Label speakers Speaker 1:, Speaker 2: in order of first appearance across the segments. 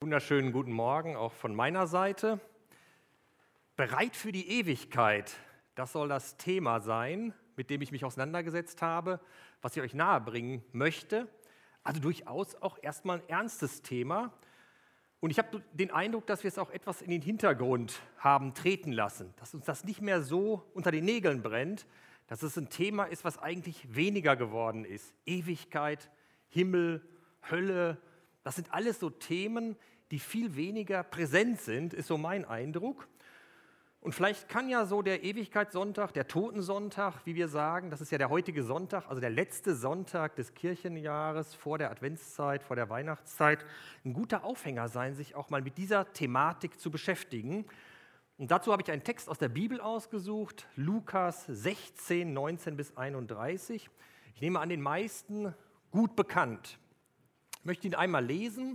Speaker 1: Wunderschönen guten Morgen auch von meiner Seite. Bereit für die Ewigkeit, das soll das Thema sein, mit dem ich mich auseinandergesetzt habe, was ich euch nahebringen möchte. Also durchaus auch erstmal ein ernstes Thema. Und ich habe den Eindruck, dass wir es auch etwas in den Hintergrund haben treten lassen, dass uns das nicht mehr so unter den Nägeln brennt, dass es ein Thema ist, was eigentlich weniger geworden ist. Ewigkeit, Himmel, Hölle, das sind alles so Themen, die viel weniger präsent sind, ist so mein Eindruck. Und vielleicht kann ja so der Ewigkeitssonntag, der Totensonntag, wie wir sagen, das ist ja der heutige Sonntag, also der letzte Sonntag des Kirchenjahres vor der Adventszeit, vor der Weihnachtszeit, ein guter Aufhänger sein, sich auch mal mit dieser Thematik zu beschäftigen. Und dazu habe ich einen Text aus der Bibel ausgesucht, Lukas 16, 19 bis 31. Ich nehme an, den meisten gut bekannt. Ich möchte ihn einmal lesen.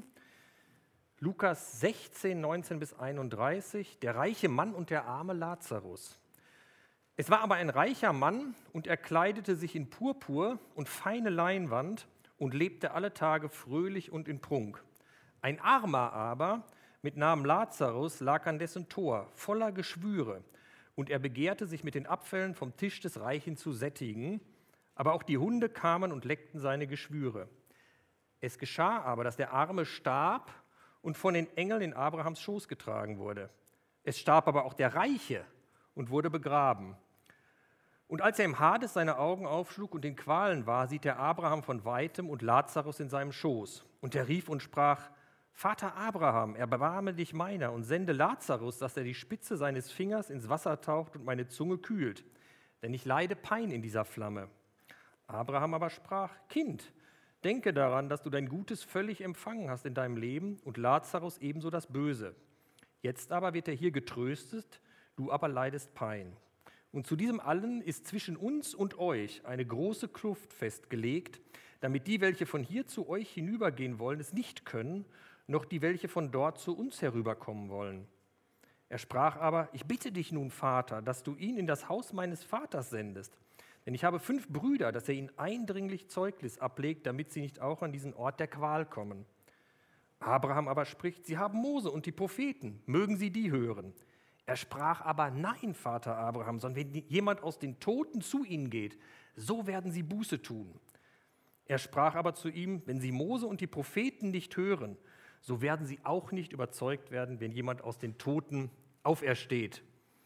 Speaker 1: Lukas 16, 19 bis 31, der reiche Mann und der arme Lazarus. Es war aber ein reicher Mann, und er kleidete sich in Purpur und feine Leinwand und lebte alle Tage fröhlich und in Prunk. Ein Armer aber, mit Namen Lazarus, lag an dessen Tor, voller Geschwüre, und er begehrte, sich mit den Abfällen vom Tisch des Reichen zu sättigen, aber auch die Hunde kamen und leckten seine Geschwüre. Es geschah aber, dass der Arme starb und von den Engeln in Abrahams Schoß getragen wurde. Es starb aber auch der Reiche und wurde begraben. Und als er im Hades seine Augen aufschlug und in Qualen war, sieht er Abraham von Weitem und Lazarus in seinem Schoß. Und er rief und sprach: Vater Abraham, erbarme dich meiner und sende Lazarus, dass er die Spitze seines Fingers ins Wasser taucht und meine Zunge kühlt, denn ich leide Pein in dieser Flamme. Abraham aber sprach: Kind, denke daran, dass du dein Gutes völlig empfangen hast in deinem Leben und Lazarus ebenso das Böse. Jetzt aber wird er hier getröstet, du aber leidest Pein. Und zu diesem allen ist zwischen uns und euch eine große Kluft festgelegt, damit die, welche von hier zu euch hinübergehen wollen, es nicht können, noch die, welche von dort zu uns herüberkommen wollen. Er sprach aber: Ich bitte dich nun, Vater, dass du ihn in das Haus meines Vaters sendest. Denn ich habe 5 Brüder, dass er ihnen eindringlich Zeugnis ablegt, damit sie nicht auch an diesen Ort der Qual kommen. Abraham aber spricht: Sie haben Mose und die Propheten, mögen sie die hören. Er sprach aber: Nein, Vater Abraham, sondern wenn jemand aus den Toten zu ihnen geht, so werden sie Buße tun. Er sprach aber zu ihm: Wenn sie Mose und die Propheten nicht hören, so werden sie auch nicht überzeugt werden, wenn jemand aus den Toten aufersteht.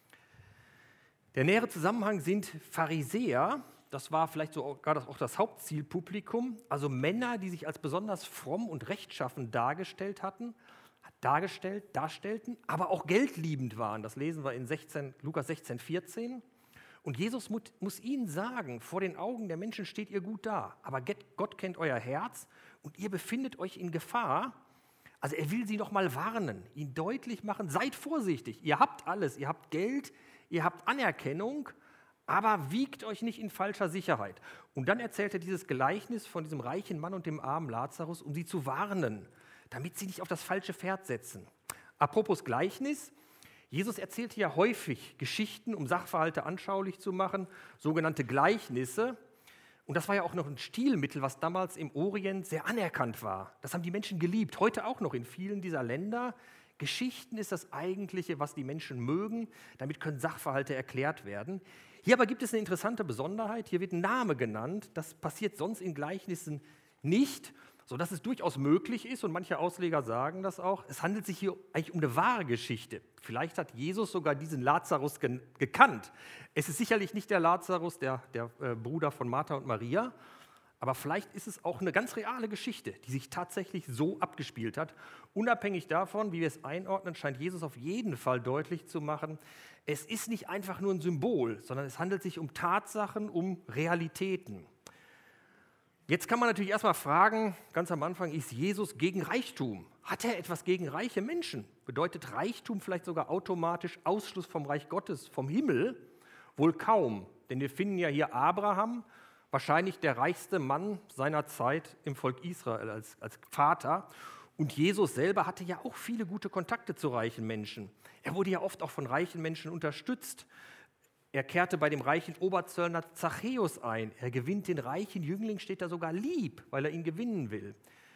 Speaker 1: Der nähere Zusammenhang sind Pharisäer, das war vielleicht sogar auch das Hauptzielpublikum, also Männer, die sich als besonders fromm und rechtschaffen darstellten, aber auch geldliebend waren. Das lesen wir in Lukas 16, 14. Und Jesus muss ihnen sagen: Vor den Augen der Menschen steht ihr gut da, aber Gott kennt euer Herz und ihr befindet euch in Gefahr. Also er will sie noch mal warnen, ihnen deutlich machen: Seid vorsichtig, ihr habt alles, ihr habt Geld, ihr habt Anerkennung, aber wiegt euch nicht in falscher Sicherheit. Und dann erzählt er dieses Gleichnis von diesem reichen Mann und dem armen Lazarus, um sie zu warnen, damit sie nicht auf das falsche Pferd setzen. Apropos Gleichnis, Jesus erzählte ja häufig Geschichten, um Sachverhalte anschaulich zu machen, sogenannte Gleichnisse. Und das war ja auch noch ein Stilmittel, was damals im Orient sehr anerkannt war. Das haben die Menschen geliebt, heute auch noch in vielen dieser Länder. Geschichten ist das Eigentliche, was die Menschen mögen. Damit können Sachverhalte erklärt werden. Hier aber gibt es eine interessante Besonderheit. Hier wird ein Name genannt. Das passiert sonst in Gleichnissen nicht, sodass es durchaus möglich ist, und manche Ausleger sagen das auch, es handelt sich hier eigentlich um eine wahre Geschichte. Vielleicht hat Jesus sogar diesen Lazarus gekannt. Es ist sicherlich nicht der Lazarus, der Bruder von Martha und Maria, aber vielleicht ist es auch eine ganz reale Geschichte, die sich tatsächlich so abgespielt hat. Unabhängig davon, wie wir es einordnen, scheint Jesus auf jeden Fall deutlich zu machen: Es ist nicht einfach nur ein Symbol, sondern es handelt sich um Tatsachen, um Realitäten. Jetzt kann man natürlich erstmal fragen, ganz am Anfang: Ist Jesus gegen Reichtum? Hat er etwas gegen reiche Menschen? Bedeutet Reichtum vielleicht sogar automatisch Ausschluss vom Reich Gottes, vom Himmel? Wohl kaum, denn wir finden ja hier Abraham, wahrscheinlich der reichste Mann seiner Zeit im Volk Israel als Vater. Und Jesus selber hatte ja auch viele gute Kontakte zu reichen Menschen. Er wurde ja oft auch von reichen Menschen unterstützt. Er kehrte bei dem reichen Oberzöllner Zachäus ein. Er gewinnt den reichen Jüngling, steht da sogar lieb, weil er ihn gewinnen will.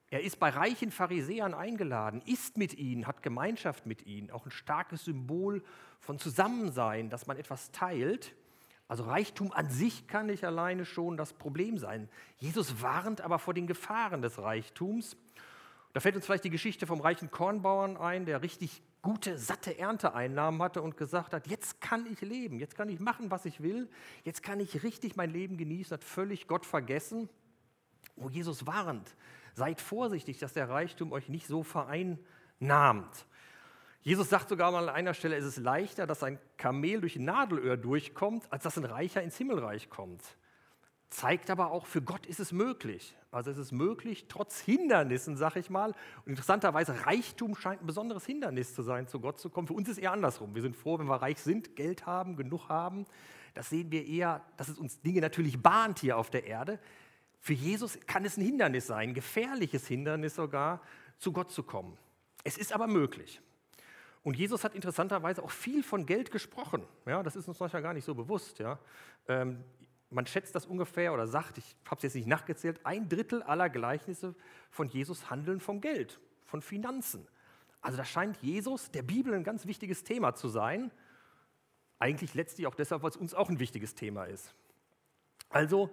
Speaker 1: Er ist bei reichen Pharisäern eingeladen, isst mit ihnen, hat Gemeinschaft mit ihnen. Auch ein starkes Symbol von Zusammensein, dass man etwas teilt. Also Reichtum an sich kann nicht alleine schon das Problem sein. Jesus warnt aber vor den Gefahren des Reichtums. Da fällt uns vielleicht die Geschichte vom reichen Kornbauern ein, der richtig gute, satte Ernteeinnahmen hatte und gesagt hat, jetzt kann ich leben, jetzt kann ich machen, was ich will, jetzt kann ich richtig mein Leben genießen, hat völlig Gott vergessen. Wo Jesus warnt, seid vorsichtig, dass der Reichtum euch nicht so vereinnahmt. Jesus sagt sogar mal an einer Stelle, es ist leichter, dass ein Kamel durch ein Nadelöhr durchkommt, als dass ein Reicher ins Himmelreich kommt. Zeigt aber auch, für Gott ist es möglich. Also es ist möglich, trotz Hindernissen, sag ich mal. Und interessanterweise, Reichtum scheint ein besonderes Hindernis zu sein, zu Gott zu kommen. Für uns ist es eher andersrum. Wir sind froh, wenn wir reich sind, Geld haben, genug haben. Das sehen wir eher, dass es uns Dinge natürlich bahnt hier auf der Erde. Für Jesus kann es ein Hindernis sein, ein gefährliches Hindernis sogar, zu Gott zu kommen. Es ist aber möglich. Und Jesus hat interessanterweise auch viel von Geld gesprochen. Ja, das ist uns manchmal gar nicht so bewusst. Ja. Man schätzt das ungefähr oder sagt, ich habe es jetzt nicht nachgezählt, 1/3 aller Gleichnisse von Jesus handeln vom Geld, von Finanzen. Also da scheint Jesus der Bibel ein ganz wichtiges Thema zu sein. Eigentlich letztlich auch deshalb, weil es uns auch ein wichtiges Thema ist. Also,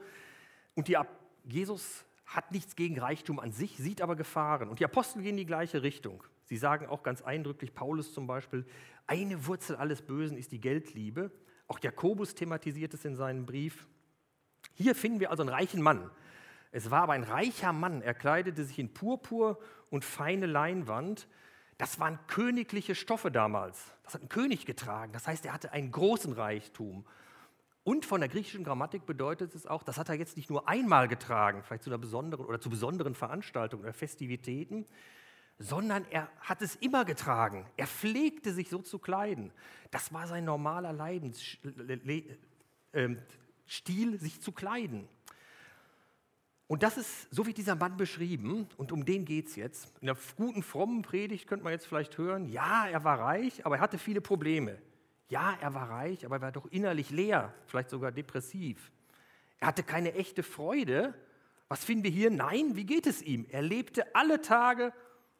Speaker 1: Jesus hat nichts gegen Reichtum an sich, sieht aber Gefahren. Und die Apostel gehen in die gleiche Richtung. Sie sagen auch ganz eindrücklich, Paulus zum Beispiel, eine Wurzel alles Bösen ist die Geldliebe. Auch Jakobus thematisiert es in seinem Brief. Hier finden wir also einen reichen Mann. Es war aber ein reicher Mann, er kleidete sich in Purpur und feine Leinwand. Das waren königliche Stoffe damals. Das hat ein König getragen. Das heißt, er hatte einen großen Reichtum. Und von der griechischen Grammatik bedeutet es auch, das hat er jetzt nicht nur einmal getragen, vielleicht zu einer besonderen oder zu besonderen Veranstaltungen oder Festivitäten, sondern er hat es immer getragen. Er pflegte sich so zu kleiden. Das war sein normaler Lebensstil, sich zu kleiden. Und das ist, so wie dieser Mann beschrieben, und um den geht es jetzt. In einer guten, frommen Predigt könnte man jetzt vielleicht hören, ja, er war reich, aber er hatte viele Probleme. Ja, er war reich, aber er war doch innerlich leer, vielleicht sogar depressiv. Er hatte keine echte Freude. Was finden wir hier? Nein, wie geht es ihm? Er lebte alle Tage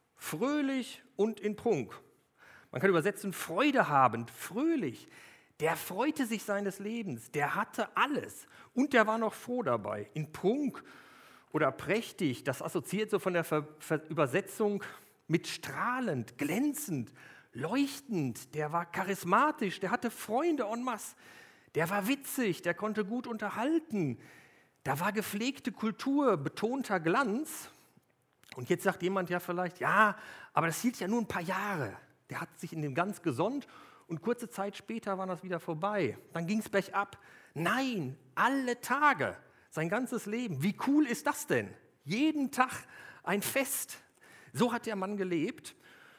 Speaker 1: fröhlich und in Prunk. Man kann übersetzen, Freude habend, fröhlich. Der freute sich seines Lebens, der hatte alles und der war noch froh dabei. In Prunk oder prächtig, das assoziiert so von der Übersetzung mit strahlend, glänzend, leuchtend, der war charismatisch, der hatte Freunde en masse, der war witzig, der konnte gut unterhalten, da war gepflegte Kultur, betonter Glanz. Und jetzt sagt jemand ja vielleicht, ja, aber das hielt ja nur ein paar Jahre. Der hat sich in dem Glanz gesonnt und kurze Zeit später war das wieder vorbei. Dann ging es bergab. Nein, alle Tage, sein ganzes Leben. Wie cool ist das denn? Jeden Tag ein Fest. So hat der Mann gelebt.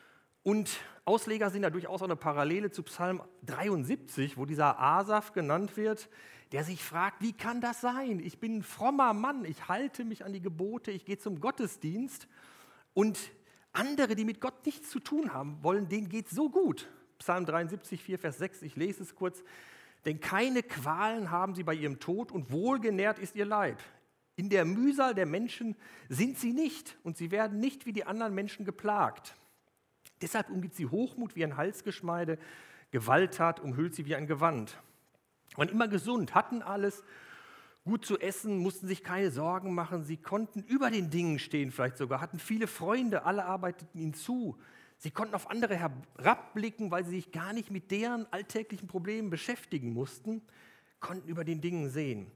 Speaker 1: Und Ausleger sehen da durchaus auch eine Parallele zu Psalm 73, wo dieser Asaf genannt wird, der sich fragt, wie kann das sein? Ich bin ein frommer Mann, ich halte mich an die Gebote, ich gehe zum Gottesdienst. Und andere, die mit Gott nichts zu tun haben wollen, denen geht es so gut. Psalm 73, 4, Vers 6, ich lese es kurz. Denn keine Qualen haben sie bei ihrem Tod und wohlgenährt ist ihr Leib. In der Mühsal der Menschen sind sie nicht und sie werden nicht wie die anderen Menschen geplagt. Deshalb umgibt sie Hochmut wie ein Halsgeschmeide, Gewalttat umhüllt sie wie ein Gewand. Waren immer gesund, hatten alles, gut zu essen, mussten sich keine Sorgen machen, sie konnten über den Dingen stehen vielleicht sogar, hatten viele Freunde, alle arbeiteten ihnen zu. Sie konnten auf andere herabblicken, weil sie sich gar nicht mit deren alltäglichen Problemen beschäftigen mussten, konnten über den Dingen sehen.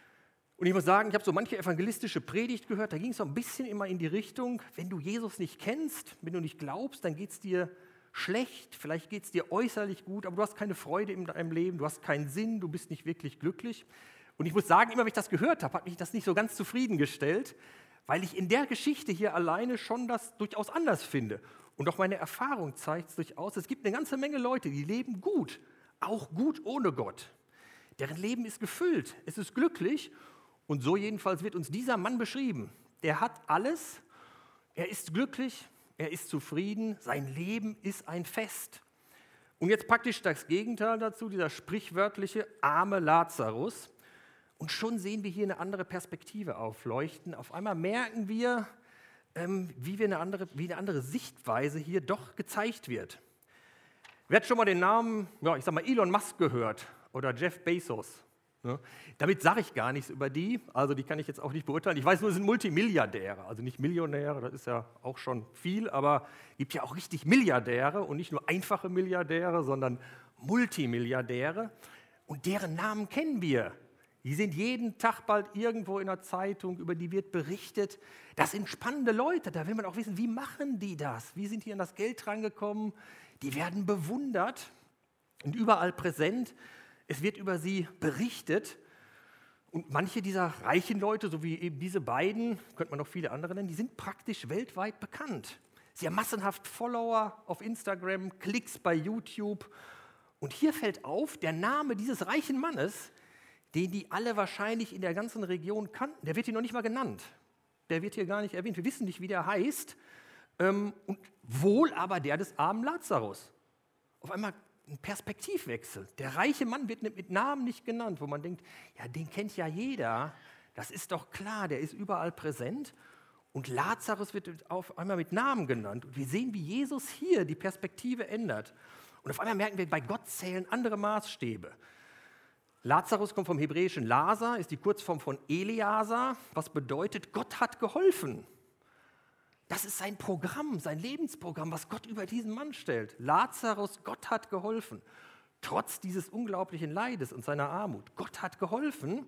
Speaker 1: Und ich muss sagen, ich habe so manche evangelistische Predigt gehört, da ging es so ein bisschen immer in die Richtung, wenn du Jesus nicht kennst, wenn du nicht glaubst, dann geht es dir schlecht, vielleicht geht es dir äußerlich gut, aber du hast keine Freude in deinem Leben, du hast keinen Sinn, du bist nicht wirklich glücklich. Und ich muss sagen, immer wenn ich das gehört habe, hat mich das nicht so ganz zufriedengestellt, weil ich in der Geschichte hier alleine schon das durchaus anders finde. Und auch meine Erfahrung zeigt es durchaus, es gibt eine ganze Menge Leute, die leben gut, auch gut ohne Gott. Deren Leben ist gefüllt, es ist glücklich. Und so jedenfalls wird uns dieser Mann beschrieben. Der hat alles, er ist glücklich, er ist zufrieden, sein Leben ist ein Fest. Und jetzt praktisch das Gegenteil dazu, dieser sprichwörtliche arme Lazarus. Und schon sehen wir hier eine andere Perspektive aufleuchten. Auf einmal merken wir, wie eine andere Sichtweise hier doch gezeigt wird. Wer hat schon mal den Namen, ja, ich sag mal, Elon Musk gehört oder Jeff Bezos? Ne? Damit sage ich gar nichts über die, also die kann ich jetzt auch nicht beurteilen. Ich weiß nur, es sind Multimilliardäre, also nicht Millionäre, das ist ja auch schon viel, aber es gibt ja auch richtig Milliardäre und nicht nur einfache Milliardäre, sondern Multimilliardäre und deren Namen kennen wir. Die sind jeden Tag bald irgendwo in der Zeitung, über die wird berichtet. Das sind spannende Leute, da will man auch wissen, wie machen die das? Wie sind die an das Geld rangekommen? Die werden bewundert und überall präsent. Es wird über sie berichtet. Und manche dieser reichen Leute, so wie eben diese beiden, könnte man noch viele andere nennen, die sind praktisch weltweit bekannt. Sie haben massenhaft Follower auf Instagram, Klicks bei YouTube. Und hier fällt auf, der Name dieses reichen Mannes, den die alle wahrscheinlich in der ganzen Region kannten, der wird hier noch nicht mal genannt. Der wird hier gar nicht erwähnt. Wir wissen nicht, wie der heißt. Und wohl aber der des armen Lazarus. Auf einmal ein Perspektivwechsel. Der reiche Mann wird mit Namen nicht genannt, wo man denkt, ja, den kennt ja jeder. Das ist doch klar, der ist überall präsent. Und Lazarus wird auf einmal mit Namen genannt. Und wir sehen, wie Jesus hier die Perspektive ändert. Und auf einmal merken wir, bei Gott zählen andere Maßstäbe. Lazarus kommt vom hebräischen Lazar, ist die Kurzform von Eleazar, was bedeutet, Gott hat geholfen. Das ist sein Programm, sein Lebensprogramm, was Gott über diesen Mann stellt. Lazarus, Gott hat geholfen. Trotz dieses unglaublichen Leides und seiner Armut. Gott hat geholfen.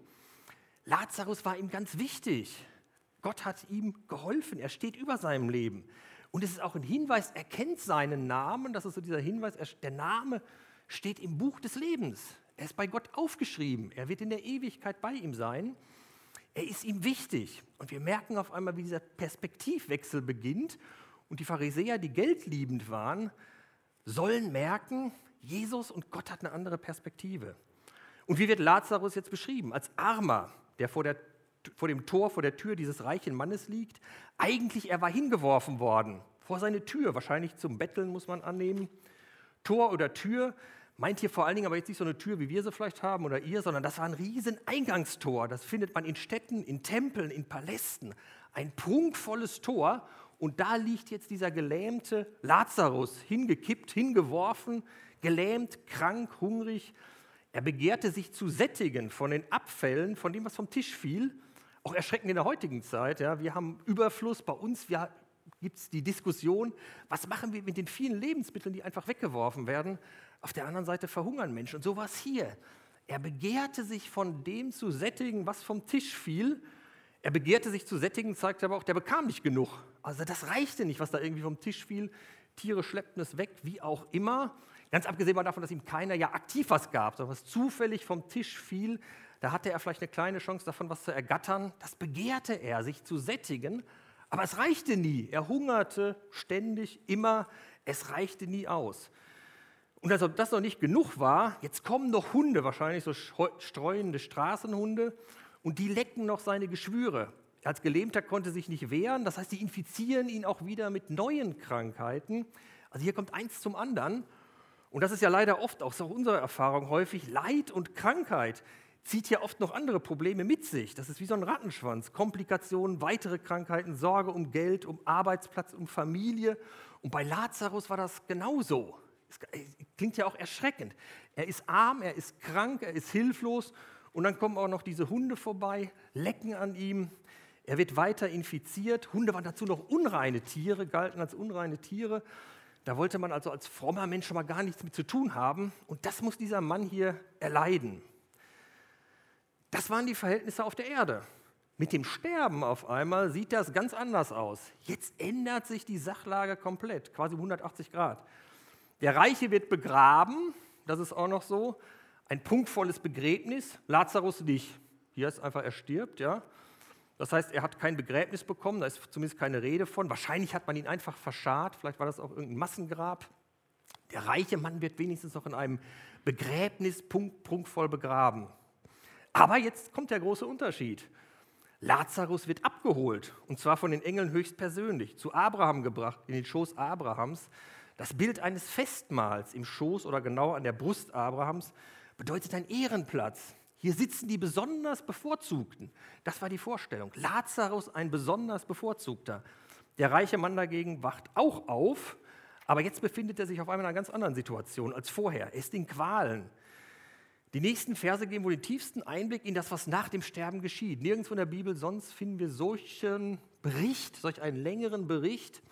Speaker 1: Lazarus war ihm ganz wichtig. Gott hat ihm geholfen. Er steht über seinem Leben. Und es ist auch ein Hinweis, er kennt seinen Namen. Das ist so dieser Hinweis, der Name steht im Buch des Lebens. Er ist bei Gott aufgeschrieben. Er wird in der Ewigkeit bei ihm sein. Er ist ihm wichtig. Und wir merken auf einmal, wie dieser Perspektivwechsel beginnt. Und die Pharisäer, die geldliebend waren, sollen merken, Jesus und Gott hat eine andere Perspektive. Und wie wird Lazarus jetzt beschrieben? Als Armer, der vor dem Tor, vor der Tür dieses reichen Mannes liegt. Eigentlich, er war hingeworfen worden vor seine Tür, wahrscheinlich zum Betteln, muss man annehmen. Tor oder Tür meint hier vor allen Dingen aber jetzt nicht so eine Tür, wie wir sie vielleicht haben oder ihr, sondern das war ein riesen Eingangstor. Das findet man in Städten, in Tempeln, in Palästen. Ein prunkvolles Tor. Und da liegt jetzt dieser gelähmte Lazarus, hingekippt, hingeworfen, gelähmt, krank, hungrig. Er begehrte sich zu sättigen von den Abfällen, von dem, was vom Tisch fiel. Auch erschreckend in der heutigen Zeit. Ja. Wir haben Überfluss bei uns. Gibt es die Diskussion, was machen wir mit den vielen Lebensmitteln, die einfach weggeworfen werden? Auf der anderen Seite verhungern Menschen. Und so war es hier. Er begehrte sich von dem zu sättigen, was vom Tisch fiel. Er begehrte sich zu sättigen, zeigte aber auch, der bekam nicht genug. Also das reichte nicht, was da irgendwie vom Tisch fiel. Tiere schleppten es weg, wie auch immer. Ganz abgesehen davon, dass ihm keiner ja aktiv was gab, sondern was zufällig vom Tisch fiel. Da hatte er vielleicht eine kleine Chance davon, was zu ergattern. Das begehrte er, sich zu sättigen. Aber es reichte nie. Er hungerte ständig, immer. Es reichte nie aus. Und als ob das noch nicht genug war, jetzt kommen noch Hunde, wahrscheinlich so streunende Straßenhunde, und die lecken noch seine Geschwüre. Als Gelähmter konnte sich nicht wehren, das heißt, die infizieren ihn auch wieder mit neuen Krankheiten. Also hier kommt eins zum anderen. Und das ist ja leider oft, auch so unsere Erfahrung häufig, Leid und Krankheit zieht ja oft noch andere Probleme mit sich. Das ist wie so ein Rattenschwanz. Komplikationen, weitere Krankheiten, Sorge um Geld, um Arbeitsplatz, um Familie. Und bei Lazarus war das genauso. Es klingt ja auch erschreckend. Er ist arm, er ist krank, er ist hilflos. Und dann kommen auch noch diese Hunde vorbei, lecken an ihm. Er wird weiter infiziert. Hunde waren dazu noch unreine Tiere, galten als unreine Tiere. Da wollte man also als frommer Mensch schon mal gar nichts mit zu tun haben. Und das muss dieser Mann hier erleiden. Das waren die Verhältnisse auf der Erde. Mit dem Sterben auf einmal sieht das ganz anders aus. Jetzt ändert sich die Sachlage komplett, quasi um 180 Grad. Der Reiche wird begraben, das ist auch noch so. Ein prunkvolles Begräbnis, Lazarus nicht. Hier ist einfach, er stirbt, ja. Das heißt, er hat kein Begräbnis bekommen, da ist zumindest keine Rede von. Wahrscheinlich hat man ihn einfach verscharrt, vielleicht war das auch irgendein Massengrab. Der reiche Mann wird wenigstens noch in einem Begräbnis prunkvoll begraben. Aber jetzt kommt der große Unterschied. Lazarus wird abgeholt, und zwar von den Engeln höchstpersönlich, zu Abraham gebracht, in den Schoß Abrahams. Das Bild eines Festmahls im Schoß oder genau an der Brust Abrahams bedeutet ein Ehrenplatz. Hier sitzen die besonders Bevorzugten. Das war die Vorstellung. Lazarus ein besonders Bevorzugter. Der reiche Mann dagegen wacht auch auf, aber jetzt befindet er sich auf einmal in einer ganz anderen Situation als vorher. Er ist in Qualen. Die nächsten Verse geben wohl den tiefsten Einblick in das, was nach dem Sterben geschieht. Nirgendwo in der Bibel sonst finden wir solchen Bericht, solch einen längeren Bericht,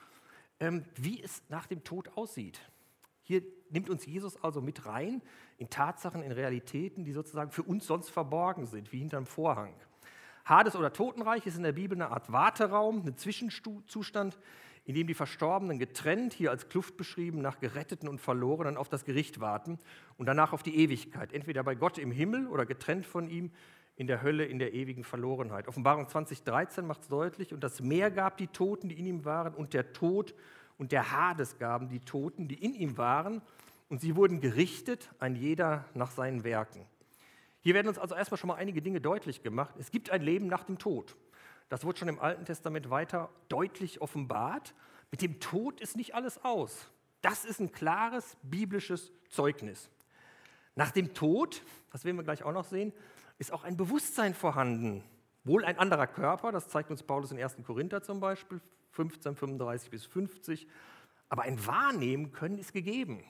Speaker 1: wie es nach dem Tod aussieht. Hier nimmt uns Jesus also mit rein in Tatsachen, in Realitäten, die sozusagen für uns sonst verborgen sind, wie hinterm Vorhang. Hades oder Totenreich ist in der Bibel eine Art Warteraum, ein Zwischenzustand, in dem die Verstorbenen getrennt, hier als Kluft beschrieben, nach Geretteten und Verlorenen auf das Gericht warten und danach auf die Ewigkeit, entweder bei Gott im Himmel oder getrennt von ihm in der Hölle, in der ewigen Verlorenheit. Offenbarung 20,13 macht es deutlich: Und das Meer gab die Toten, die in ihm waren, und der Tod und der Hades gaben die Toten, die in ihm waren, und sie wurden gerichtet, ein jeder nach seinen Werken. Hier werden uns also erstmal schon mal einige Dinge deutlich gemacht. Es gibt ein Leben nach dem Tod. Das wird schon im Alten Testament weiter deutlich offenbart. Mit dem Tod ist nicht alles aus. Das ist ein klares biblisches Zeugnis. Nach dem Tod, das werden wir gleich auch noch sehen, ist auch ein Bewusstsein vorhanden. Wohl ein anderer Körper, das zeigt uns Paulus in 1. Korinther zum Beispiel, 15, 35 bis 50. Aber ein Wahrnehmen können ist gegeben.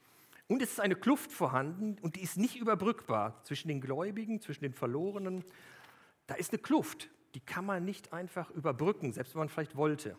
Speaker 1: Und es ist eine Kluft vorhanden und die ist nicht überbrückbar zwischen den Gläubigen, zwischen den Verlorenen. Da ist eine Kluft, die kann man nicht einfach überbrücken, selbst wenn man vielleicht wollte.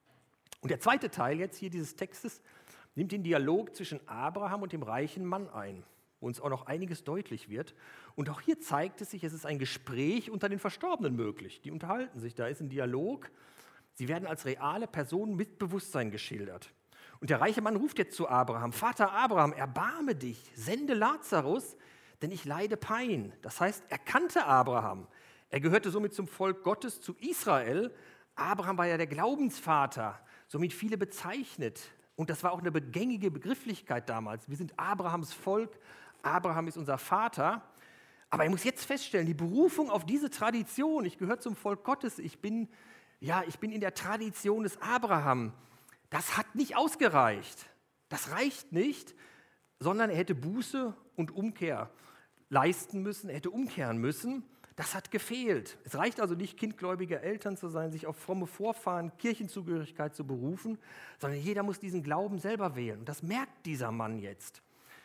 Speaker 1: Und der zweite Teil jetzt hier dieses Textes nimmt den Dialog zwischen Abraham und dem reichen Mann ein, wo uns auch noch einiges deutlich wird. Und auch hier zeigt es sich, es ist ein Gespräch unter den Verstorbenen möglich. Die unterhalten sich, da ist ein Dialog. Sie werden als reale Personen mit Bewusstsein geschildert. Und der reiche Mann ruft jetzt zu Abraham: Vater Abraham, erbarme dich, sende Lazarus, denn ich leide Pein. Das heißt, er kannte Abraham. Er gehörte somit zum Volk Gottes, zu Israel. Abraham war ja der Glaubensvater, somit viele bezeichnet. Und das war auch eine gängige Begrifflichkeit damals. Wir sind Abrahams Volk, Abraham ist unser Vater. Aber er muss jetzt feststellen, die Berufung auf diese Tradition, ich gehöre zum Volk Gottes, ich bin in der Tradition des Abraham, das hat nicht ausgereicht. Das reicht nicht, sondern er hätte Buße und Umkehr leisten müssen, er hätte umkehren müssen. Das hat gefehlt. Es reicht also nicht, kindgläubige Eltern zu sein, sich auf fromme Vorfahren, Kirchenzugehörigkeit zu berufen, sondern jeder muss diesen Glauben selber wählen. Und das merkt dieser Mann jetzt.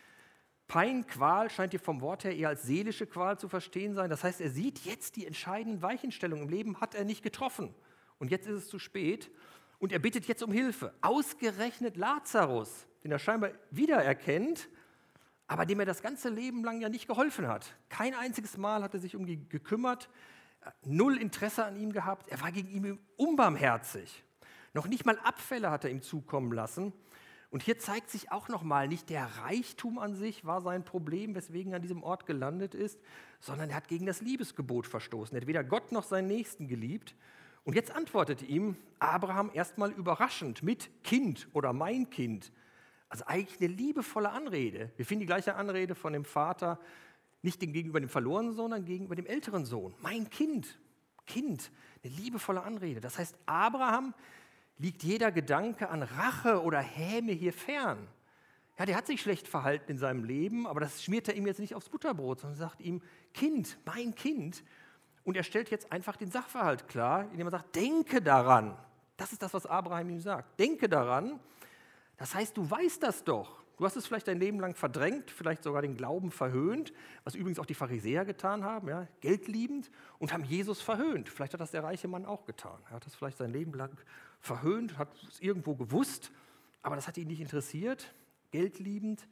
Speaker 1: Pein, Qual scheint hier vom Wort her eher als seelische Qual zu verstehen sein. Das heißt, er sieht jetzt die entscheidenden Weichenstellungen im Leben, hat er nicht getroffen. Und jetzt ist es zu spät. Und er bittet jetzt um Hilfe. Ausgerechnet Lazarus, den er scheinbar wiedererkennt, aber dem er das ganze Leben lang ja nicht geholfen hat. Kein einziges Mal hat er sich um ihn gekümmert, null Interesse an ihm gehabt. Er war gegen ihn unbarmherzig. Noch nicht mal Abfälle hat er ihm zukommen lassen. Und hier zeigt sich auch nochmal, nicht der Reichtum an sich war sein Problem, weswegen er an diesem Ort gelandet ist, sondern er hat gegen das Liebesgebot verstoßen. Er hat weder Gott noch seinen Nächsten geliebt. Und jetzt antwortete ihm Abraham erstmal überraschend mit Kind oder mein Kind. Also eigentlich eine liebevolle Anrede. Wir finden die gleiche Anrede von dem Vater, nicht gegenüber dem verlorenen Sohn, sondern gegenüber dem älteren Sohn. Mein Kind, Kind, eine liebevolle Anrede. Das heißt, Abraham liegt jeder Gedanke an Rache oder Häme hier fern. Ja, der hat sich schlecht verhalten in seinem Leben, aber das schmiert er ihm jetzt nicht aufs Butterbrot, sondern sagt ihm, Kind, mein Kind. Und er stellt jetzt einfach den Sachverhalt klar, indem er sagt, denke daran. Das ist das, was Abraham ihm sagt. Denke daran. Das heißt, du weißt das doch. Du hast es vielleicht dein Leben lang verdrängt, vielleicht sogar den Glauben verhöhnt, was übrigens auch die Pharisäer getan haben, ja, geldliebend, und haben Jesus verhöhnt. Vielleicht hat das der reiche Mann auch getan. Er hat das vielleicht sein Leben lang verhöhnt, hat es irgendwo gewusst, aber das hat ihn nicht interessiert, geldliebend.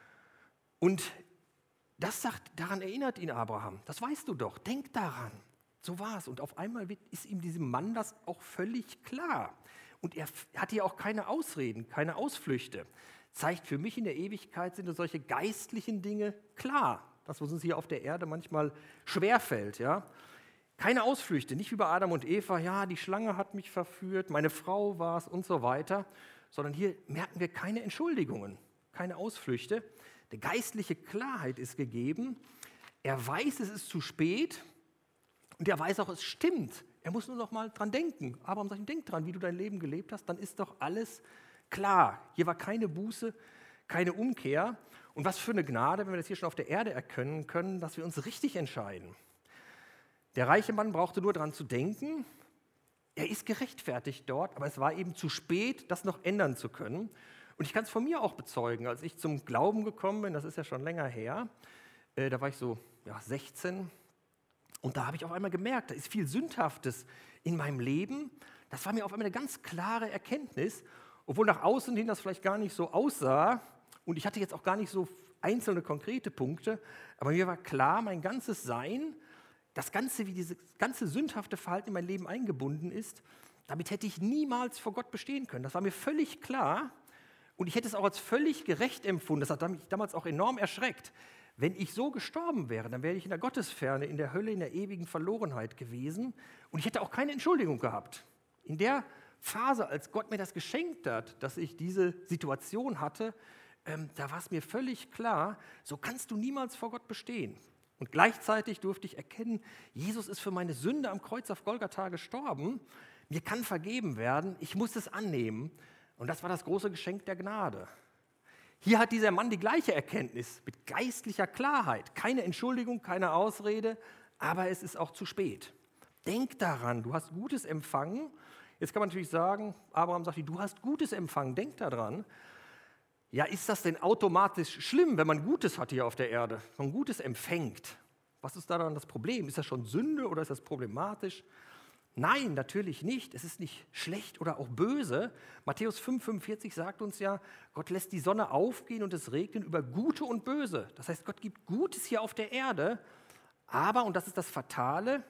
Speaker 1: Und das sagt, daran erinnert ihn Abraham. Das weißt du doch, denk daran. So war es. Und auf einmal ist ihm diesem Mann das auch völlig klar. Und er hat hier auch keine Ausreden, keine Ausflüchte. Zeigt, für mich in der Ewigkeit sind solche geistlichen Dinge klar. Das, was uns hier auf der Erde manchmal schwerfällt. Ja? Keine Ausflüchte, nicht wie bei Adam und Eva, ja, die Schlange hat mich verführt, meine Frau war es und so weiter. Sondern hier merken wir keine Entschuldigungen, keine Ausflüchte. Die geistliche Klarheit ist gegeben. Er weiß, es ist zu spät und er weiß auch, es stimmt. Er muss nur noch mal dran denken. Abraham sagt ihm, denk dran, wie du dein Leben gelebt hast, dann ist doch alles klar. Hier war keine Buße, keine Umkehr. Und was für eine Gnade, wenn wir das hier schon auf der Erde erkennen können, dass wir uns richtig entscheiden. Der reiche Mann brauchte nur dran zu denken Er ist gerechtfertigt dort, aber es war eben zu spät, das noch ändern zu können. Und ich kann es von mir auch bezeugen, als ich zum Glauben gekommen bin, das ist ja schon länger her, da war ich so 16, und da habe ich auf einmal gemerkt, da ist viel Sündhaftes in meinem Leben. Das war mir auf einmal eine ganz klare Erkenntnis, obwohl nach außen hin das vielleicht gar nicht so aussah und ich hatte jetzt auch gar nicht so einzelne konkrete Punkte, aber mir war klar, mein ganzes Sein, das Ganze, wie dieses ganze sündhafte Verhalten in mein Leben eingebunden ist, damit hätte ich niemals vor Gott bestehen können. Das war mir völlig klar und ich hätte es auch als völlig gerecht empfunden. Das hat mich damals auch enorm erschreckt. Wenn ich so gestorben wäre, dann wäre ich in der Gottesferne, in der Hölle, in der ewigen Verlorenheit gewesen und ich hätte auch keine Entschuldigung gehabt. In der Phase, als Gott mir das geschenkt hat, dass ich diese Situation hatte, da war es mir völlig klar, so kannst du niemals vor Gott bestehen. Und gleichzeitig durfte ich erkennen, Jesus ist für meine Sünde am Kreuz auf Golgatha gestorben, mir kann vergeben werden, ich muss es annehmen und das war das große Geschenk der Gnade. Hier hat dieser Mann die gleiche Erkenntnis mit geistlicher Klarheit. Keine Entschuldigung, keine Ausrede, aber es ist auch zu spät. Denk daran, du hast Gutes empfangen. Jetzt kann man natürlich sagen, Abraham sagt, du hast Gutes empfangen, denk daran. Ja, ist das denn automatisch schlimm, wenn man Gutes hat hier auf der Erde, wenn man Gutes empfängt? Was ist daran das Problem? Ist das schon Sünde oder ist das problematisch? Nein, natürlich nicht. Es ist nicht schlecht oder auch böse. Matthäus 5,45 sagt uns ja, Gott lässt die Sonne aufgehen und es regnet über Gute und Böse. Das heißt, Gott gibt Gutes hier auf der Erde, aber, und das ist das Fatale,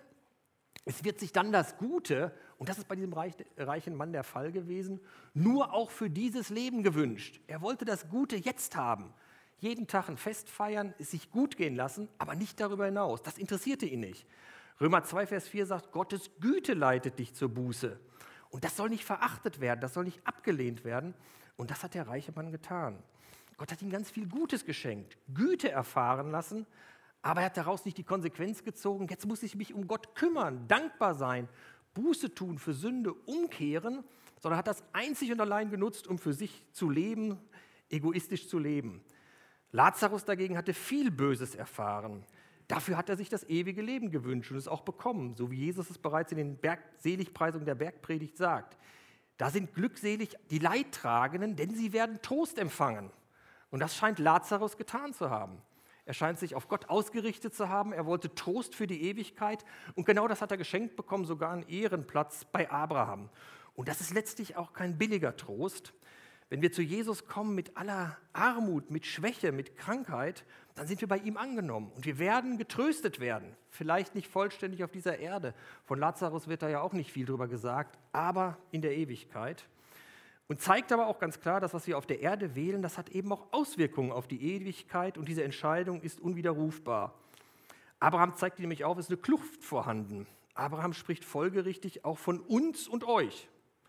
Speaker 1: es wird sich dann das Gute, und das ist bei diesem reichen Mann der Fall gewesen, nur auch für dieses Leben gewünscht. Er wollte das Gute jetzt haben. Jeden Tag ein Fest feiern, es sich gut gehen lassen, aber nicht darüber hinaus. Das interessierte ihn nicht. Römer 2, Vers 4 sagt, Gottes Güte leitet dich zur Buße. Und das soll nicht verachtet werden, das soll nicht abgelehnt werden. Und das hat der reiche Mann getan. Gott hat ihm ganz viel Gutes geschenkt, Güte erfahren lassen, aber er hat daraus nicht die Konsequenz gezogen, jetzt muss ich mich um Gott kümmern, dankbar sein, Buße tun, für Sünde umkehren, sondern hat das einzig und allein genutzt, um für sich zu leben, egoistisch zu leben. Lazarus dagegen hatte viel Böses erfahren. Dafür hat er sich das ewige Leben gewünscht und es auch bekommen, so wie Jesus es bereits in den Seligpreisungen der Bergpredigt sagt. Da sind glückselig die Leidtragenden, denn sie werden Trost empfangen. Und das scheint Lazarus getan zu haben. Er scheint sich auf Gott ausgerichtet zu haben, er wollte Trost für die Ewigkeit und genau das hat er geschenkt bekommen, sogar einen Ehrenplatz bei Abraham. Und das ist letztlich auch kein billiger Trost. Wenn wir zu Jesus kommen mit aller Armut, mit Schwäche, mit Krankheit, dann sind wir bei ihm angenommen und wir werden getröstet werden. Vielleicht nicht vollständig auf dieser Erde. Von Lazarus wird da ja auch nicht viel drüber gesagt, aber in der Ewigkeit. Und zeigt aber auch ganz klar, dass was wir auf der Erde wählen, das hat eben auch Auswirkungen auf die Ewigkeit und diese Entscheidung ist unwiderrufbar. Abraham zeigt nämlich auf, es ist eine Kluft vorhanden. Abraham spricht folgerichtig auch von uns und euch.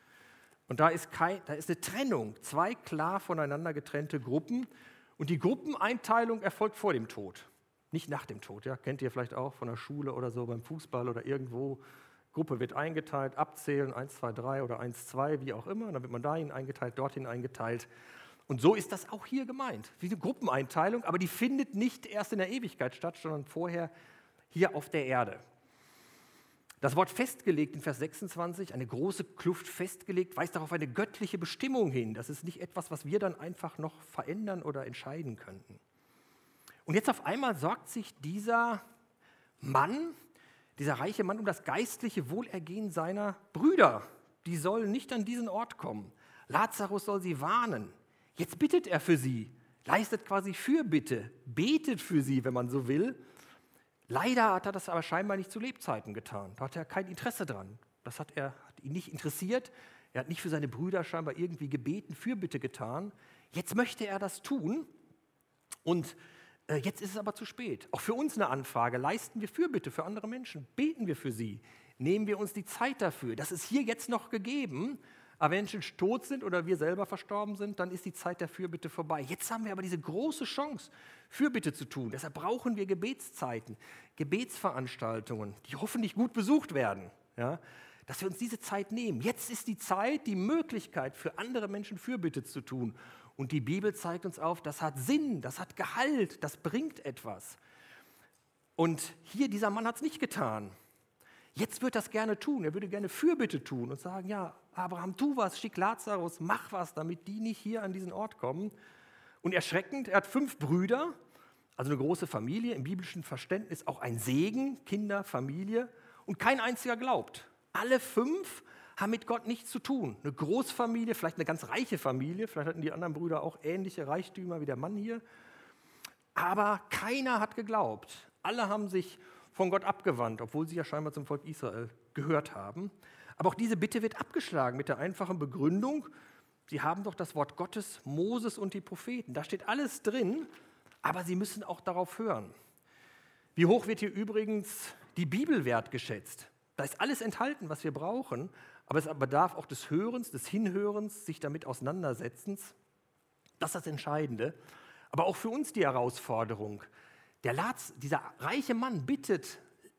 Speaker 1: Und da ist eine Trennung, zwei klar voneinander getrennte Gruppen. Und die Gruppeneinteilung erfolgt vor dem Tod, nicht nach dem Tod. Ja? Kennt ihr vielleicht auch von der Schule oder so, beim Fußball oder irgendwo. Gruppe wird eingeteilt, abzählen, 1, 2, 3 oder 1, 2, wie auch immer. Dann wird man dahin eingeteilt, dorthin eingeteilt. Und so ist das auch hier gemeint, wie eine Gruppeneinteilung, aber die findet nicht erst in der Ewigkeit statt, sondern vorher hier auf der Erde. Das Wort festgelegt in Vers 26, eine große Kluft festgelegt, weist darauf eine göttliche Bestimmung hin. Das ist nicht etwas, was wir dann einfach noch verändern oder entscheiden könnten. Und jetzt auf einmal sorgt sich dieser Mann, dieser reiche Mann, um das geistliche Wohlergehen seiner Brüder. Die sollen nicht an diesen Ort kommen. Lazarus soll sie warnen. Jetzt bittet er für sie, leistet quasi Fürbitte, betet für sie, wenn man so will. Leider hat er das aber scheinbar nicht zu Lebzeiten getan. Da hat er kein Interesse dran. Das hat ihn nicht interessiert. Er hat nicht für seine Brüder scheinbar irgendwie gebeten, Fürbitte getan. Jetzt möchte er das tun und jetzt ist es aber zu spät. Auch für uns eine Anfrage. Leisten wir Fürbitte für andere Menschen? Beten wir für sie? Nehmen wir uns die Zeit dafür? Das ist hier jetzt noch gegeben. Aber wenn Menschen tot sind oder wir selber verstorben sind, dann ist die Zeit der Fürbitte vorbei. Jetzt haben wir aber diese große Chance, Fürbitte zu tun. Deshalb brauchen wir Gebetszeiten, Gebetsveranstaltungen, die hoffentlich gut besucht werden. Ja? Dass wir uns diese Zeit nehmen. Jetzt ist die Zeit, die Möglichkeit für andere Menschen Fürbitte zu tun. Und die Bibel zeigt uns auf, das hat Sinn, das hat Gehalt, das bringt etwas. Und hier, dieser Mann hat es nicht getan. Jetzt wird das gerne tun. Er würde gerne Fürbitte tun und sagen, ja, Abraham, tu was, schick Lazarus, mach was, damit die nicht hier an diesen Ort kommen. Und erschreckend, er hat 5 Brüder, also eine große Familie, im biblischen Verständnis auch ein Segen, Kinder, Familie, und kein einziger glaubt. Alle 5 haben mit Gott nichts zu tun. Eine Großfamilie, vielleicht eine ganz reiche Familie, vielleicht hatten die anderen Brüder auch ähnliche Reichtümer wie der Mann hier, aber keiner hat geglaubt. Alle haben sich von Gott abgewandt, obwohl sie ja scheinbar zum Volk Israel gehört haben. Aber auch diese Bitte wird abgeschlagen mit der einfachen Begründung, sie haben doch das Wort Gottes, Moses und die Propheten. Da steht alles drin, aber sie müssen auch darauf hören. Wie hoch wird hier übrigens die Bibel wertgeschätzt? Da ist alles enthalten, was wir brauchen, aber es bedarf auch des Hörens, des Hinhörens, sich damit Auseinandersetzens. Das ist das Entscheidende. Aber auch für uns die Herausforderung. Dieser reiche Mann bittet,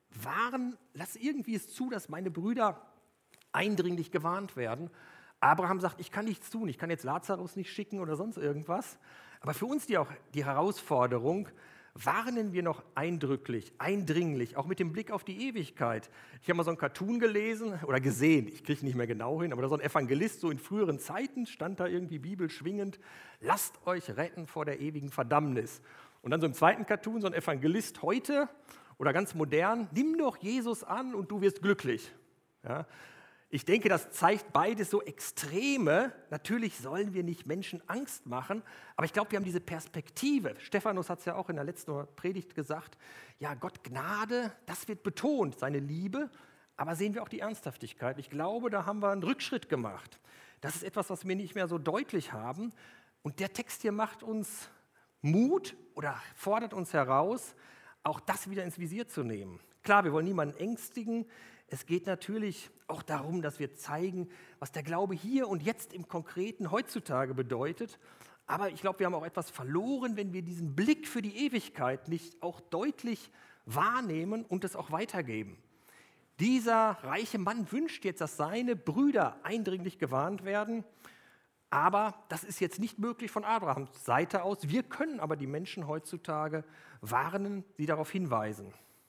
Speaker 1: lass irgendwie es zu, dass meine Brüder eindringlich gewarnt werden. Abraham sagt, ich kann nichts tun, ich kann jetzt Lazarus nicht schicken oder sonst irgendwas. Aber für uns die Herausforderung, warnen wir noch eindringlich, auch mit dem Blick auf die Ewigkeit. Ich habe mal so einen Cartoon gelesen oder gesehen, ich kriege nicht mehr genau hin, aber da so ein Evangelist, so in früheren Zeiten stand da irgendwie bibelschwingend, lasst euch retten vor der ewigen Verdammnis. Und dann so im zweiten Cartoon, so ein Evangelist heute oder ganz modern, nimm doch Jesus an und du wirst glücklich. Ja? Ich denke, das zeigt beides so Extreme. Natürlich sollen wir nicht Menschen Angst machen, aber ich glaube, wir haben diese Perspektive. Stephanus hat es ja auch in der letzten Predigt gesagt, ja, Gott Gnade, das wird betont, seine Liebe, aber sehen wir auch die Ernsthaftigkeit. Ich glaube, da haben wir einen Rückschritt gemacht. Das ist etwas, was wir nicht mehr so deutlich haben. Und der Text hier macht uns Mut oder fordert uns heraus, auch das wieder ins Visier zu nehmen. Klar, wir wollen niemanden ängstigen. Es geht natürlich auch darum, dass wir zeigen, was der Glaube hier und jetzt im Konkreten heutzutage bedeutet. Aber ich glaube, wir haben auch etwas verloren, wenn wir diesen Blick für die Ewigkeit nicht auch deutlich wahrnehmen und es auch weitergeben. Dieser reiche Mann wünscht jetzt, dass seine Brüder eindringlich gewarnt werden. Aber das ist jetzt nicht möglich von Abrahams Seite aus. Wir können aber die Menschen heutzutage warnen, sie darauf hinweisen.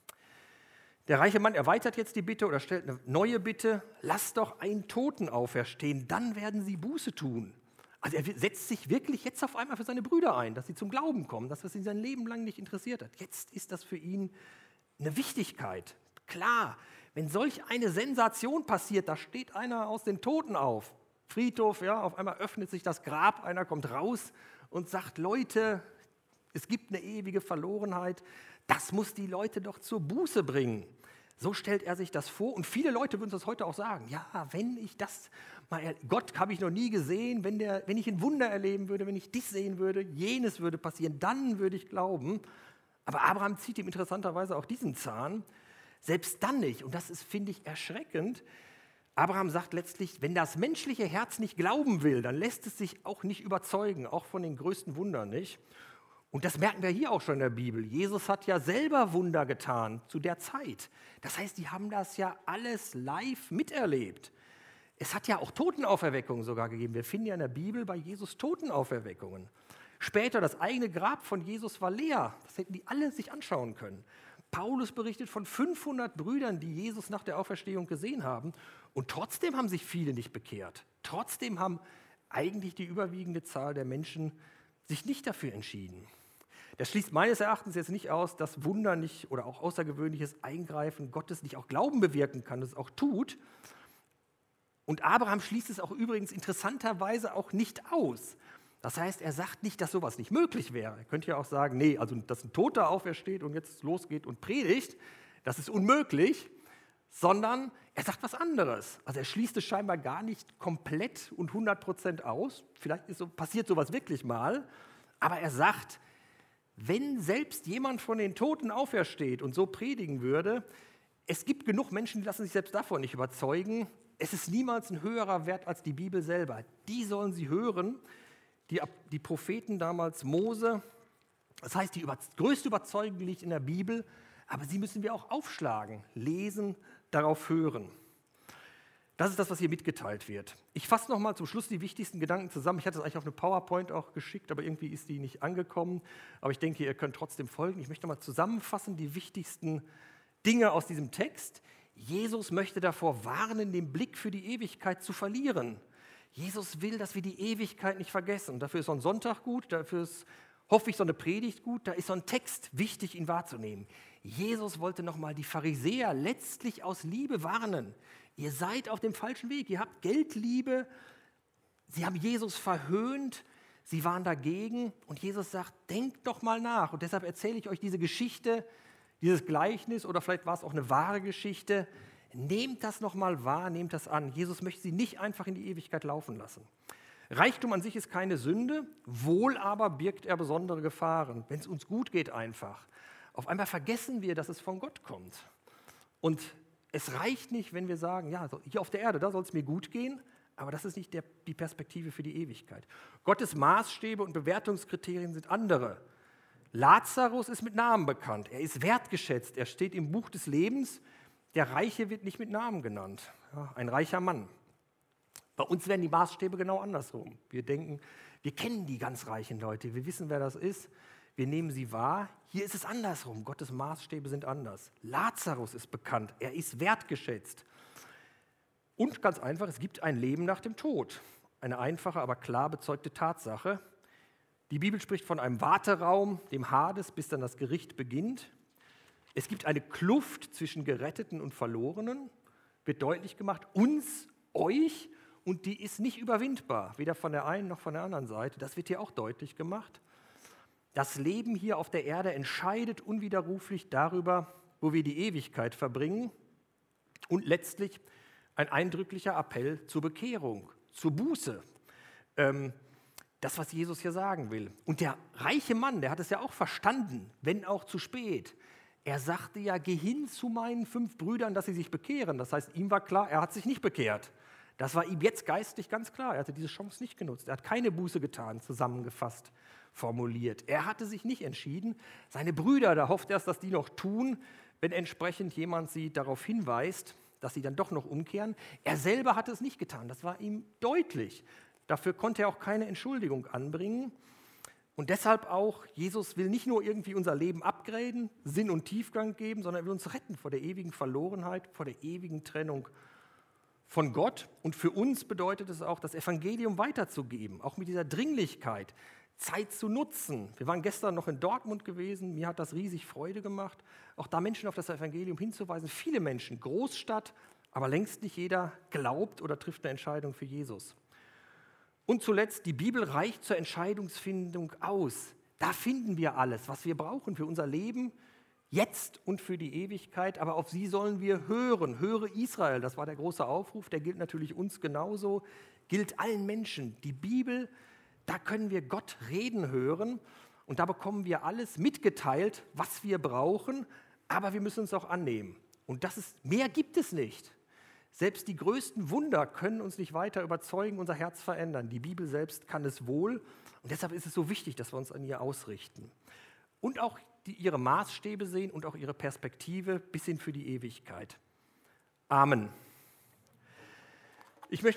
Speaker 1: Der reiche Mann erweitert jetzt die Bitte oder stellt eine neue Bitte, lasst doch einen Toten auferstehen, dann werden sie Buße tun. Also er setzt sich wirklich jetzt auf einmal für seine Brüder ein, dass sie zum Glauben kommen, dass das ihn sein Leben lang nicht interessiert hat. Jetzt ist das für ihn eine Wichtigkeit. Klar, wenn solch eine Sensation passiert, da steht einer aus den Toten auf, Friedhof, ja, auf einmal öffnet sich das Grab, einer kommt raus und sagt, Leute, es gibt eine ewige Verlorenheit, das muss die Leute doch zur Buße bringen. So stellt er sich das vor und viele Leute würden das heute auch sagen, ja, wenn ich das mal, Gott habe ich noch nie gesehen, wenn ich ein Wunder erleben würde, wenn ich dies sehen würde, jenes würde passieren, dann würde ich glauben. Aber Abraham zieht ihm interessanterweise auch diesen Zahn, selbst dann nicht. Und das ist, finde ich, erschreckend. Abraham sagt letztlich, wenn das menschliche Herz nicht glauben will, dann lässt es sich auch nicht überzeugen, auch von den größten Wundern nicht. Und das merken wir hier auch schon in der Bibel. Jesus hat ja selber Wunder getan zu der Zeit. Das heißt, die haben das ja alles live miterlebt. Es hat ja auch Totenauferweckungen sogar gegeben. Wir finden ja in der Bibel bei Jesus Totenauferweckungen. Später das eigene Grab von Jesus war leer. Das hätten die alle sich anschauen können. Paulus berichtet von 500 Brüdern, die Jesus nach der Auferstehung gesehen haben. Und trotzdem haben sich viele nicht bekehrt. Trotzdem haben eigentlich die überwiegende Zahl der Menschen sich nicht dafür entschieden. Das schließt meines Erachtens jetzt nicht aus, dass Wunder nicht oder auch außergewöhnliches Eingreifen Gottes nicht auch Glauben bewirken kann, das es auch tut. Und Abraham schließt es auch übrigens interessanterweise auch nicht aus. Das heißt, er sagt nicht, dass sowas nicht möglich wäre. Er könnte ja auch sagen, nee, also dass ein Toter aufersteht und jetzt losgeht und predigt, das ist unmöglich, sondern er sagt was anderes. Also er schließt es scheinbar gar nicht komplett und 100% aus. Vielleicht passiert sowas wirklich mal, aber er sagt, wenn selbst jemand von den Toten aufersteht und so predigen würde, es gibt genug Menschen, die lassen sich selbst davon nicht überzeugen. Es ist niemals ein höherer Wert als die Bibel selber. Die sollen sie hören, die Propheten damals, Mose. Das heißt, die größte Überzeugung liegt in der Bibel, aber sie müssen wir auch aufschlagen, lesen, darauf hören. Das ist das, was hier mitgeteilt wird. Ich fasse noch mal zum Schluss die wichtigsten Gedanken zusammen. Ich hatte es eigentlich auf eine PowerPoint auch geschickt, aber irgendwie ist die nicht angekommen. Aber ich denke, ihr könnt trotzdem folgen. Ich möchte mal zusammenfassen die wichtigsten Dinge aus diesem Text. Jesus möchte davor warnen, den Blick für die Ewigkeit zu verlieren. Jesus will, dass wir die Ewigkeit nicht vergessen. Dafür ist so ein Sonntag gut, dafür ist, hoffe ich, so eine Predigt gut, da ist so ein Text wichtig, ihn wahrzunehmen. Jesus wollte nochmal die Pharisäer letztlich aus Liebe warnen. Ihr seid auf dem falschen Weg, ihr habt Geldliebe, sie haben Jesus verhöhnt, sie waren dagegen und Jesus sagt, denkt doch mal nach. Und deshalb erzähle ich euch diese Geschichte, dieses Gleichnis oder vielleicht war es auch eine wahre Geschichte. Nehmt das nochmal wahr, nehmt das an. Jesus möchte sie nicht einfach in die Ewigkeit laufen lassen. Reichtum an sich ist keine Sünde, wohl aber birgt er besondere Gefahren, wenn es uns gut geht einfach. Auf einmal vergessen wir, dass es von Gott kommt. Und es reicht nicht, wenn wir sagen, ja, hier auf der Erde, da soll es mir gut gehen, aber das ist nicht die Perspektive für die Ewigkeit. Gottes Maßstäbe und Bewertungskriterien sind andere. Lazarus ist mit Namen bekannt, er ist wertgeschätzt, er steht im Buch des Lebens. Der Reiche wird nicht mit Namen genannt, ja, ein reicher Mann. Bei uns werden die Maßstäbe genau andersrum. Wir denken, wir kennen die ganz reichen Leute, wir wissen, wer das ist, wir nehmen sie wahr. Hier ist es andersrum, Gottes Maßstäbe sind anders. Lazarus ist bekannt, er ist wertgeschätzt. Und ganz einfach, es gibt ein Leben nach dem Tod. Eine einfache, aber klar bezeugte Tatsache. Die Bibel spricht von einem Warteraum, dem Hades, bis dann das Gericht beginnt. Es gibt eine Kluft zwischen Geretteten und Verlorenen, wird deutlich gemacht, uns, euch, und die ist nicht überwindbar, weder von der einen noch von der anderen Seite. Das wird hier auch deutlich gemacht. Das Leben hier auf der Erde entscheidet unwiderruflich darüber, wo wir die Ewigkeit verbringen. Und letztlich ein eindrücklicher Appell zur Bekehrung, zur Buße. Das, was Jesus hier sagen will. Und der reiche Mann, der hat es ja auch verstanden, wenn auch zu spät. Er sagte ja, geh hin zu meinen 5 Brüdern, dass sie sich bekehren. Das heißt, ihm war klar, er hat sich nicht bekehrt. Das war ihm jetzt geistlich ganz klar. Er hatte diese Chance nicht genutzt. Er hat keine Buße getan, zusammengefasst formuliert. Er hatte sich nicht entschieden. Seine Brüder, da hofft er, dass die noch tun, wenn entsprechend jemand sie darauf hinweist, dass sie dann doch noch umkehren. Er selber hatte es nicht getan. Das war ihm deutlich. Dafür konnte er auch keine Entschuldigung anbringen. Und deshalb auch, Jesus will nicht nur irgendwie unser Leben upgraden, Sinn und Tiefgang geben, sondern er will uns retten vor der ewigen Verlorenheit, vor der ewigen Trennung von Gott. Und für uns bedeutet es auch, das Evangelium weiterzugeben, auch mit dieser Dringlichkeit, Zeit zu nutzen. Wir waren gestern noch in Dortmund gewesen, mir hat das riesig Freude gemacht, auch da Menschen auf das Evangelium hinzuweisen. Viele Menschen, Großstadt, aber längst nicht jeder glaubt oder trifft eine Entscheidung für Jesus. Und zuletzt, die Bibel reicht zur Entscheidungsfindung aus. Da finden wir alles, was wir brauchen für unser Leben, jetzt und für die Ewigkeit. Aber auf sie sollen wir hören. Höre Israel, das war der große Aufruf, der gilt natürlich uns genauso, gilt allen Menschen. Die Bibel, da können wir Gott reden hören und da bekommen wir alles mitgeteilt, was wir brauchen, aber wir müssen uns auch annehmen. Und mehr gibt es nicht. Selbst die größten Wunder können uns nicht weiter überzeugen, unser Herz verändern. Die Bibel selbst kann es wohl. Und deshalb ist es so wichtig, dass wir uns an ihr ausrichten. Und auch ihre Maßstäbe sehen und auch ihre Perspektive bis hin für die Ewigkeit. Amen. Ich möchte